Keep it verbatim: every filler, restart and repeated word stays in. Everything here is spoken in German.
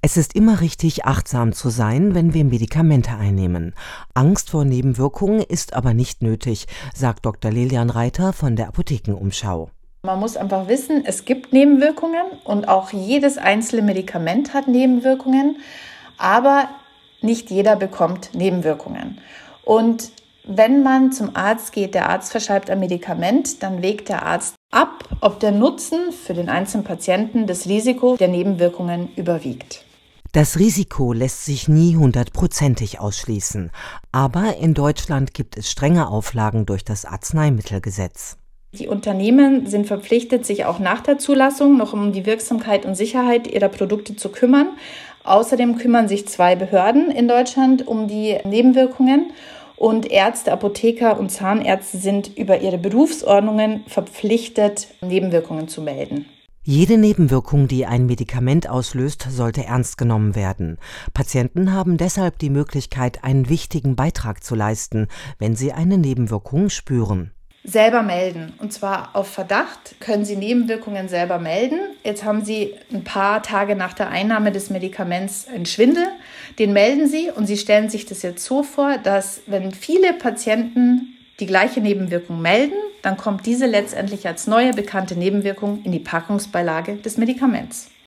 Es ist immer richtig, achtsam zu sein, wenn wir Medikamente einnehmen. Angst vor Nebenwirkungen ist aber nicht nötig, sagt Doktor Lilian Reiter von der Apothekenumschau. Man muss einfach wissen, es gibt Nebenwirkungen und auch jedes einzelne Medikament hat Nebenwirkungen, aber nicht jeder bekommt Nebenwirkungen. Und wenn man zum Arzt geht, der Arzt verschreibt ein Medikament, dann wägt der Arzt ab, ob der Nutzen für den einzelnen Patienten das Risiko der Nebenwirkungen überwiegt. Das Risiko lässt sich nie hundertprozentig ausschließen. Aber in Deutschland gibt es strenge Auflagen durch das Arzneimittelgesetz. Die Unternehmen sind verpflichtet, sich auch nach der Zulassung noch um die Wirksamkeit und Sicherheit ihrer Produkte zu kümmern. Außerdem kümmern sich zwei Behörden in Deutschland um die Nebenwirkungen. Und Ärzte, Apotheker und Zahnärzte sind über ihre Berufsordnungen verpflichtet, Nebenwirkungen zu melden. Jede Nebenwirkung, die ein Medikament auslöst, sollte ernst genommen werden. Patienten haben deshalb die Möglichkeit, einen wichtigen Beitrag zu leisten, wenn sie eine Nebenwirkung spüren. Selber melden. Und zwar auf Verdacht können Sie Nebenwirkungen selber melden. Jetzt haben Sie ein paar Tage nach der Einnahme des Medikaments einen Schwindel. Den melden Sie und Sie stellen sich das jetzt so vor, dass wenn viele Patienten die gleiche Nebenwirkung melden, dann kommt diese letztendlich als neue bekannte Nebenwirkung in die Packungsbeilage des Medikaments.